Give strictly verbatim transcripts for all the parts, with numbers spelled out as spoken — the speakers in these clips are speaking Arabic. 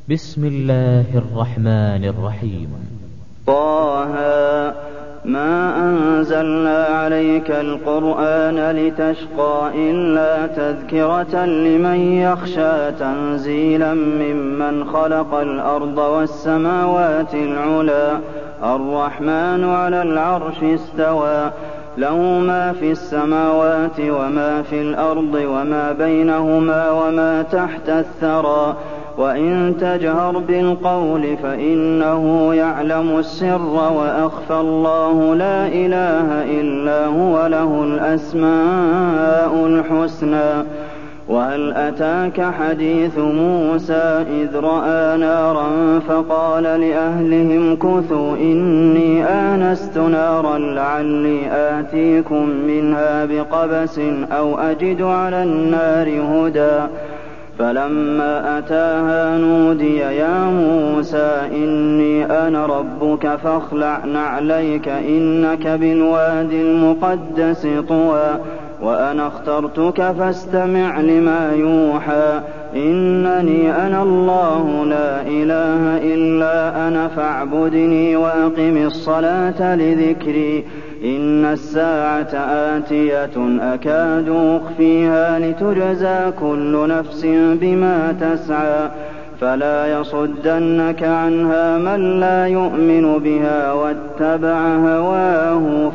بسم الله الرحمن الرحيم. طه ما أنزلنا عليك القرآن لتشقى إلا تذكرة لمن يخشى تنزيلا ممن خلق الأرض والسماوات العلى الرحمن على العرش استوى له ما في السماوات وما في الأرض وما بينهما وما تحت الثرى وإن تجهر بالقول فإنه يعلم السر وأخفى الله لا إله إلا هو له الأسماء الحسنى. وهل أتاك حديث موسى إذ رأى نارا فقال لأهلهم كثوا إني آنست نارا لعلي آتيكم منها بقبس أو أجد على النار هدى فلما أتاها نودي يا موسى إني أنا ربك فاخلع نعليك إنك بالواد المقدس طوى وأنا اخترتك فاستمع لما يوحى إنني أنا الله لا إله إلا أنا فاعبدني وأقم الصلاة لذكري إن الساعة آتية أكاد أخفيها لتجزى كل نفس بما تسعى فلا يصدنك عنها من لا يؤمن بها واتبع هواه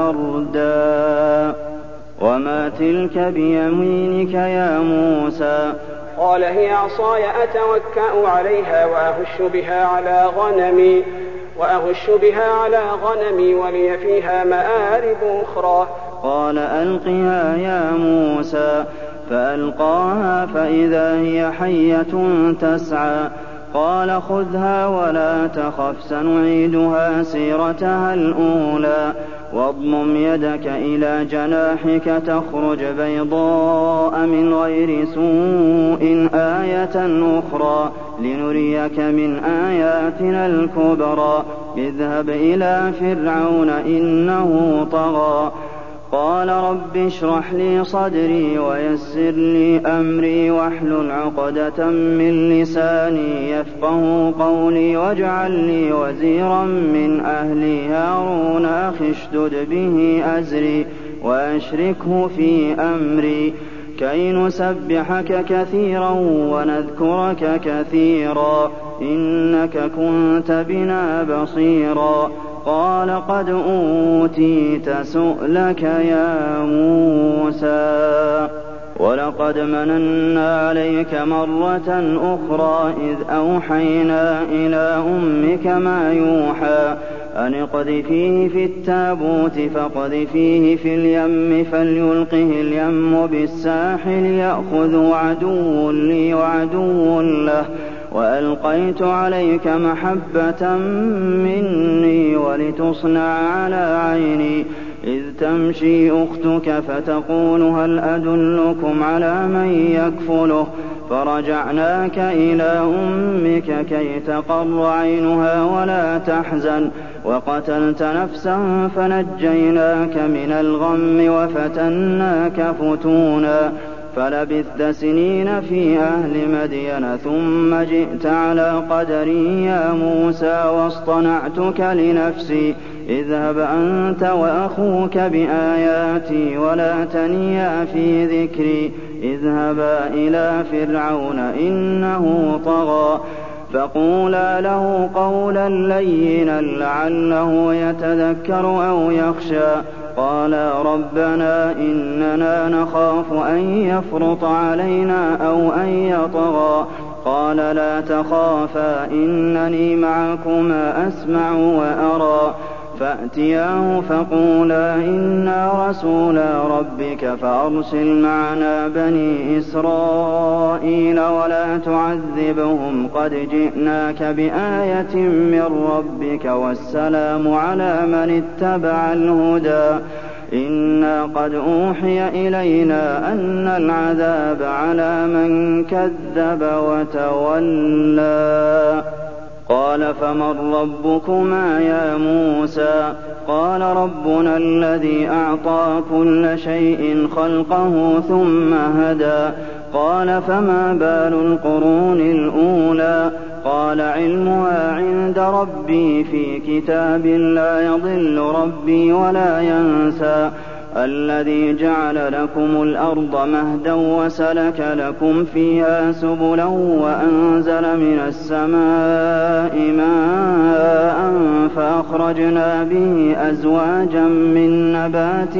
فتردى. وما تلك بيمينك يا موسى؟ قال هي عصاي أتوكأ عليها وأهش بها على غنمي وأهش بها على غنمي ولي فيها مآرب أخرى. قال ألقها يا موسى فألقاها فإذا هي حية تسعى قال خذها ولا تخف سنعيدها سيرتها الأولى واضمم يدك إلى جناحك تخرج بيضاء من غير سوء آية أخرى لنريك من آياتنا الكبرى اذهب إلى فرعون إنه طغى قال رب اشرح لي صدري ويسر لي أمري واحلل عقدة من لساني يفقه قولي واجعل لي وزيرا من أهلي هارون أخي اشدد به أزري وأشركه في أمري كي نسبحك كثيرا ونذكرك كثيرا إنك كنت بنا بصيرا. قال قد أوتيت سؤلك يا موسى ولقد مننا عليك مرة أخرى إذ أوحينا إلى أمك ما يوحى أن اقذفيه في التابوت فاقذفيه في اليم فليلقه اليم بالساحل يأخذه عدو لي وعدو له وألقيت عليك محبة مني ولتصنع على عيني إذ تمشي أختك فتقول هل أدلكم على من يكفله فرجعناك إلى أمك كي تقر عينها ولا تحزن وقتلت نفسا فنجيناك من الغم وفتناك فتونا فلبثت سنين في أهل مدين ثم جئت على قدري يا موسى واصطنعتك لنفسي اذهب أنت وأخوك بآياتي ولا تنيا في ذكري اذهبا إلى فرعون إنه طغى فقولا له قولا لينا لعله يتذكر أو يخشى قالا ربنا إننا نخاف أن يفرط علينا أو أن يطغى قال لا تخافا إنني معكما أسمع وأرى فأتياه فقولا إنا رسولا ربك فأرسل معنا بني إسرائيل ولا تعذبهم قد جئناك بآية من ربك والسلام على من اتبع الهدى إنا قد أوحي إلينا أن العذاب على من كذب وتولى. قال فمن ربكما يا موسى؟ قال ربنا الذي أعطى كل شيء خلقه ثم هدى. قال فما بال القرون الأولى؟ قال علمها عند ربي في كتاب لا يضل ربي ولا ينسى الذي جعل لكم الأرض مهدا وسلك لكم فيها سبلا وأنزل من السماء ماء فأخرجنا به أزواجا من نبات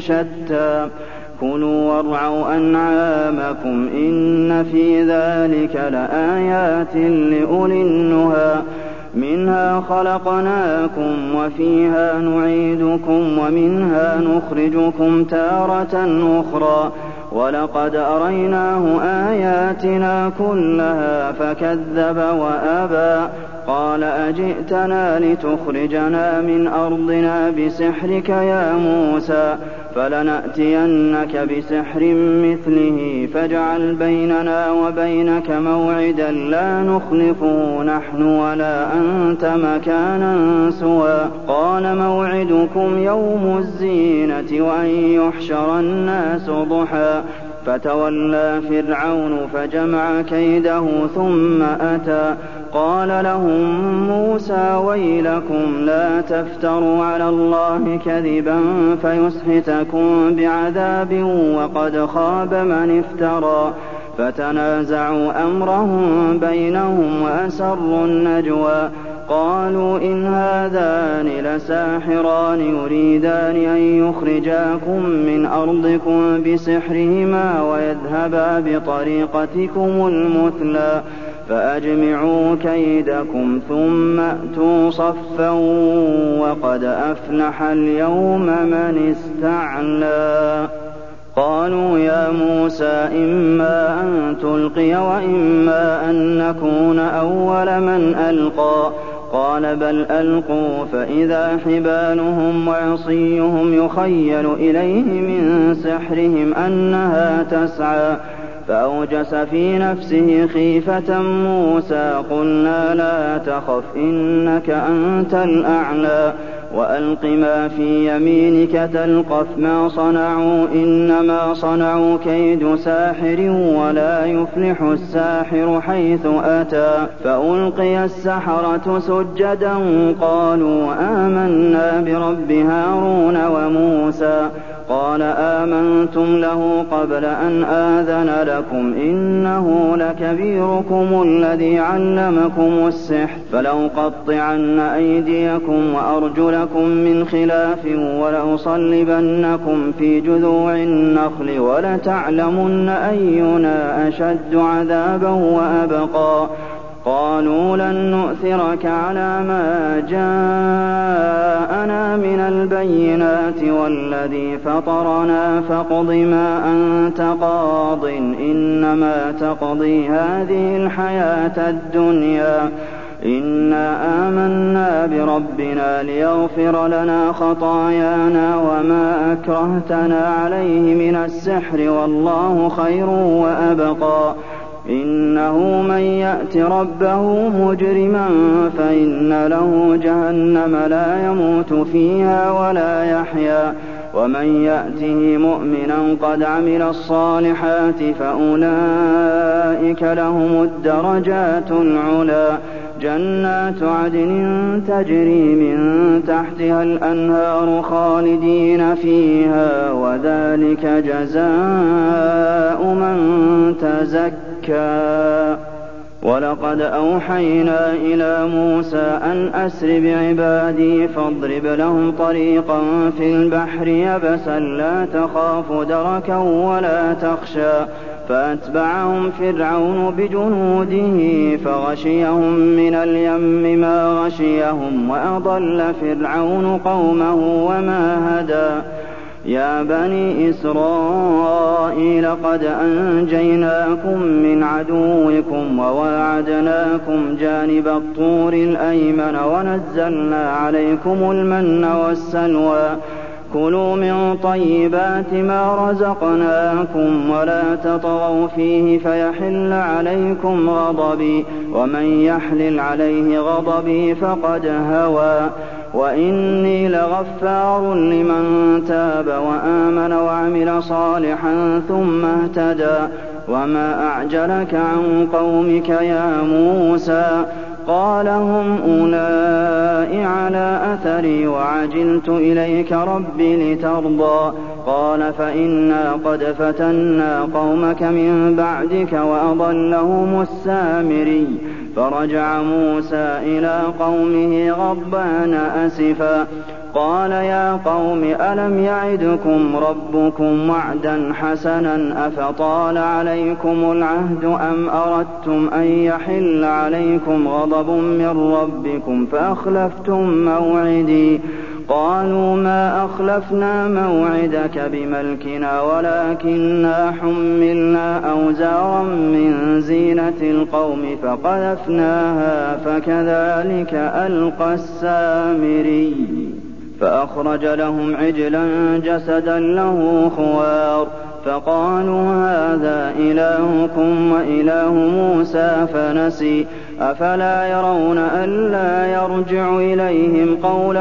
شتى كلوا وارعوا أنعامكم إن في ذلك لآيات لأولي النهى منها خلقناكم وفيها نعيدكم ومنها نخرجكم تارة أخرى ولقد أريناه آياتنا كلها فكذب وأبى قال أجئتنا لتخرجنا من أرضنا بسحرك يا موسى فلنأتينك بسحر مثله فاجعل بيننا وبينك موعدا لا نخلفه نحن ولا أنت مكانا سوى قال موعدكم يوم الزينة وأن يحشر الناس ضحى فتولى فرعون فجمع كيده ثم أتى قال لهم موسى ويلكم لا تفتروا على الله كذبا فيسحتكم بعذاب وقد خاب من افترى فتنازعوا أمرهم بينهم وأسروا النجوى قالوا إن هذان لساحران يريدان أن يخرجاكم من أرضكم بسحرهما ويذهبا بطريقتكم المثلى فأجمعوا كيدكم ثم أتوا صفا وقد أفلح اليوم من استعلى قالوا يا موسى إما أن تلقي وإما أن نكون أول من ألقى قال بل ألقوا فإذا حبالهم وعصيهم يخيل إليه من سحرهم أنها تسعى فأوجس في نفسه خيفة موسى قلنا لا تخف إنك أنت الأعلى وألق ما في يمينك تلقف ما صنعوا إنما صنعوا كيد ساحر ولا يفلح الساحر حيث أتى فألقي السحرة سجدا قالوا آمنا برب هارون وموسى قال آمنتم له قبل أن آذن لكم إنه لكبيركم الذي علمكم السحر فلأقطعن أيديكم وأرجلكم من خلاف ولأصلبنكم في جذوع النخل ولتعلمن أينا أشد عذابا وأبقى قالوا لن نؤثرك على ما جاءنا من البينات والذي فطرنا فاقض ما أنت قاض إنما تقضي هذه الحياة الدنيا إنا آمنا بربنا ليغفر لنا خطايانا وما أكرهتنا عليه من السحر والله خير وأبقى إنه من يأت ربه مجرما فإن له جهنم لا يموت فيها ولا يحيا ومن يأته مؤمنا قد عمل الصالحات فأولئك لهم الدرجات العلى جنات عدن تجري من تحتها الأنهار خالدين فيها وذلك جزاء من تزكى ولقد أوحينا إلى موسى أن أسر بعبادي فاضرب لهم طريقا في البحر يبسا لا تخاف دركا ولا تخشى فأتبعهم فرعون بجنوده فغشيهم من اليم ما غشيهم وأضل فرعون قومه وما هدى يا بني إسرائيل قد أنجيناكم من عدوكم وواعدناكم جانب الطور الأيمن ونزلنا عليكم المن والسلوى كلوا من طيبات ما رزقناكم ولا تطغوا فيه فيحل عليكم غضبي ومن يحلل عليه غضبي فقد هوى وإني لغفار لمن تاب وآمن وعمل صالحا ثم اهتدى وما أعجلك عن قومك يا موسى قال هم أولئك على أثري وعجلت إليك رب لترضى قال فإنا قد فتنا قومك من بعدك وأضلهم السامري فرجع موسى إلى قومه غضبان أسفا قال يا قوم ألم يعدكم ربكم وعدا حسنا أفطال عليكم العهد أم أردتم أن يحل عليكم غضب من ربكم فأخلفتم موعدي قالوا ما أخلفنا موعدك بملكنا ولكننا حملنا أوزارا من زينة القوم فقذفناها فكذلك ألقى السامري فأخرج لهم عجلا جسدا له خوار فقالوا هذا إلهكم وإله موسى فنسي أفلا يرون ألا يرجع إليهم قولا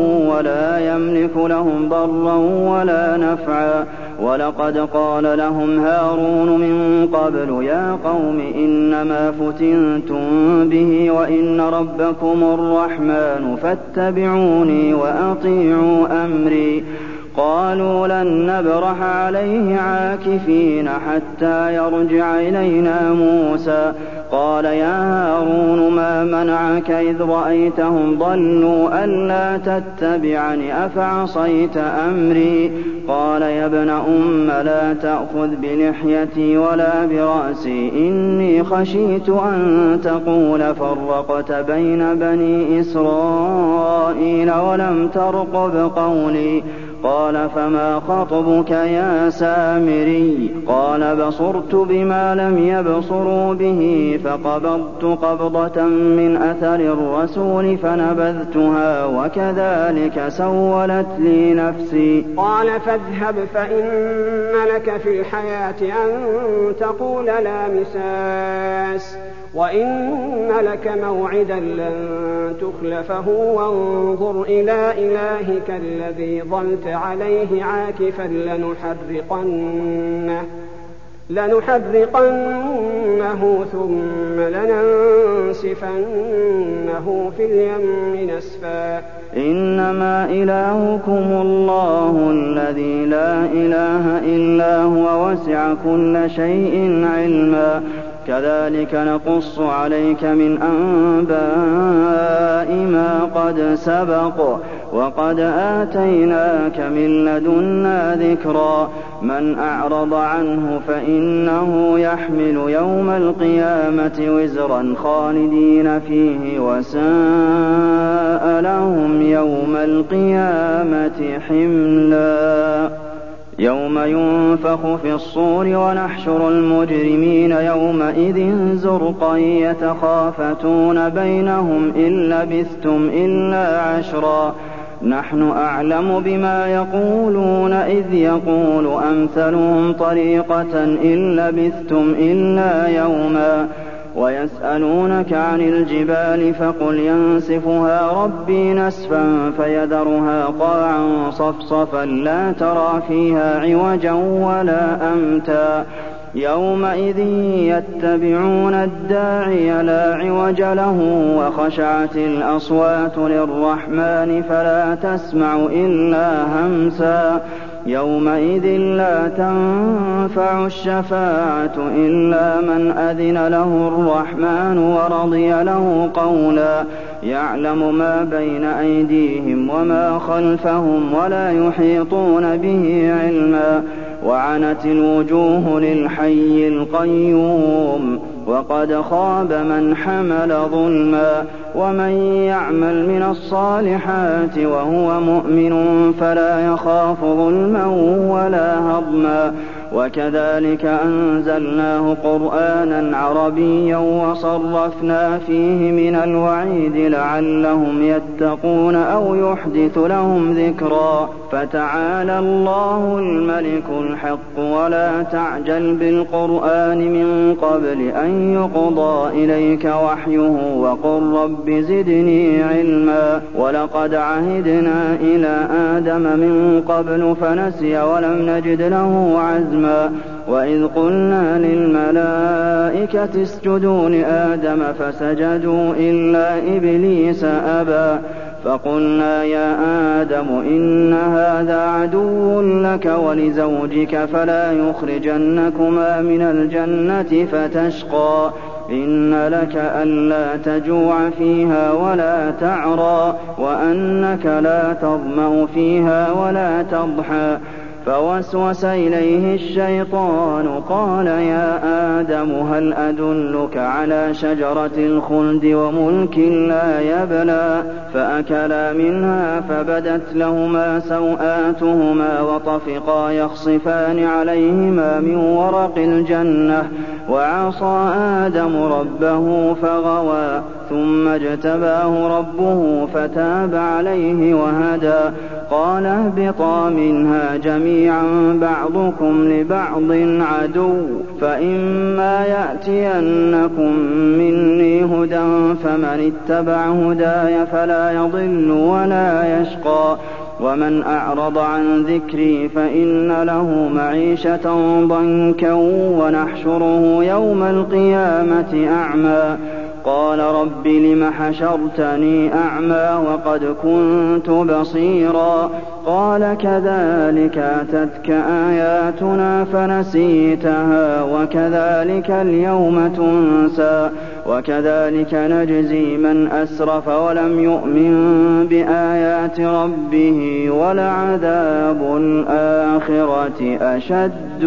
ولا يملك لهم ضرا ولا نفعا ولقد قال لهم هارون من قبل يا قوم إنما فتنتم به وإن ربكم الرحمن فاتبعوني وأطيعوا أمري قالوا لن نبرح عليه عاكفين حتى يرجع إلينا موسى قال يا هارون ما منعك إذ رأيتهم ضلوا ألا تتبعني أفعصيت أمري قال يا ابن أم لا تأخذ بلحيتي ولا برأسي إني خشيت أن تقول فرقت بين بني إسرائيل ولم ترقب قولي قال فما خطبك يا سامري قال بصرت بما لم يبصروا به فقبضت قبضة من أثر الرسول فنبذتها وكذلك سولت لي نفسي قال فاذهب فإن لك في الحياة أن تقول لا مساس وإن لك موعدا لن تخلفه وانظر إلى إلهك الذي ظلت عليه عاكفا لنحرقنه لنحرقنه ثم لننسفنه في اليم نسفا إنما إلهكم الله الذي لا إله إلا هو وسع كل شيء علما كذلك نقص عليك من أنباء ما قد سبق وقد آتيناك من لدنا ذكرا من أعرض عنه فإنه يحمل يوم القيامة وزرا خالدين فيه وساء لهم يوم القيامة حملا يوم ينفخ في الصور ونحشر المجرمين يومئذ زرقا يتخافتون بينهم إن لبثتم إلا عشرا نحن أعلم بما يقولون إذ يقول أمثلهم طريقة إن لبثتم إلا يوما ويسألونك عن الجبال فقل ينسفها ربي نسفا فيذرها قاعا صفصفا لا ترى فيها عوجا ولا أمتا يومئذ يتبعون الداعي لا عوج له وخشعت الأصوات للرحمن فلا تسمع إلا همسا يومئذ لا تنفع الشفاعة إلا من أذن له الرحمن ورضي له قولا يعلم ما بين أيديهم وما خلفهم ولا يحيطون به علما وعنت الوجوه للحي القيوم وقد خاب من حمل ظلما ومن يعمل من الصالحات وهو مؤمن فلا يخاف ظلما ولا هضما وكذلك أنزلناه قرآنا عربيا وصرفنا فيه من الوعيد لعلهم يتقون أو يحدث لهم ذكرا فتعالى الله الملك الحق ولا تعجل بالقرآن من قبل أن يقضى إليك وحيه وقل رب زدني علما ولقد عهدنا إلى آدم من قبل فنسي ولم نجد له عزما وإذ قلنا للملائكة اسجدوا لآدم فسجدوا إلا إبليس أبى فقلنا يا آدم إن هذا عدو لك ولزوجك فلا يخرجنكما من الجنة فتشقى إن لك ألا تجوع فيها ولا تعرى وأنك لا تظمأ فيها ولا تضحى فوسوس إليه الشيطان قال يا آدم هل أدلك على شجرة الخلد وملك لا يبلى فأكلا منها فبدت لهما سوآتهما وطفقا يخصفان عليهما من ورق الجنة وعصى آدم ربه فغوى ثم اجتباه ربه فتاب عليه وهدى قال اهبطا منها جميعا بعضكم لبعض عدو فإما يأتينكم مني هدى فمن اتبع هداي فلا يضل ولا يشقى ومن أعرض عن ذكري فإن له معيشة ضنكا ونحشره يوم القيامة أعمى قال رب لم حشرتني أعمى وقد كنت بصيرا قال كذلك أتتك آياتنا فنسيتها وكذلك اليوم تنسى وكذلك نجزي من أسرف ولم يؤمن بآيات ربه ولعذاب الآخرة أشد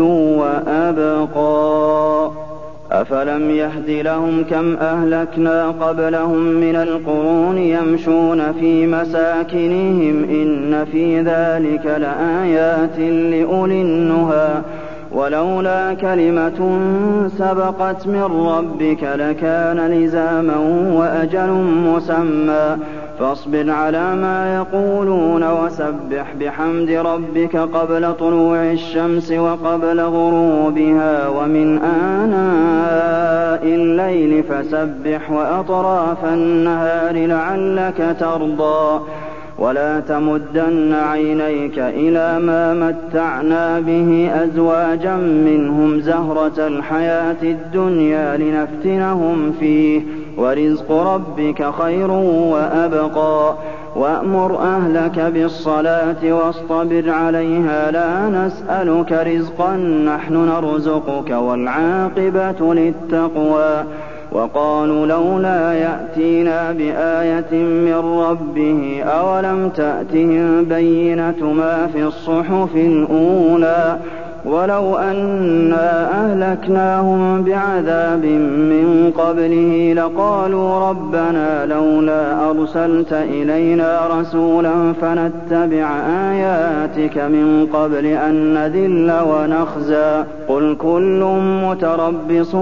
وأبقى أفلم يهد لهم كم أهلكنا قبلهم من القرون يمشون في مساكنهم إن في ذلك لآيات لأولي النهى ولولا كلمة سبقت من ربك لكان لزاما وأجل مسمى فاصبر على ما يقولون وسبح بحمد ربك قبل طلوع الشمس وقبل غروبها ومن آناء الليل فسبح وأطراف النهار لعلك ترضى ولا تمدن عينيك إلى ما متعنا به أزواجا منهم زهرة الحياة الدنيا لنفتنهم فيه ورزق ربك خير وأبقى وأمر أهلك بالصلاة واصطبر عليها لا نسألك رزقا نحن نرزقك والعاقبة للتقوى وقالوا لولا يأتينا بآية من ربه أولم تأتهم بينة ما في الصحف الأولى ولو أنا أهلكناهم بعذاب من قبله لقالوا ربنا لولا أرسلت إلينا رسولا فنتبع آياتك من قبل أن نذل ونخزى قل كل متربص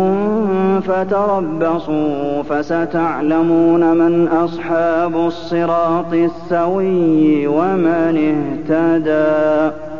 فتربصوا فستعلمون من أصحاب الصراط السوي ومن اهتدى.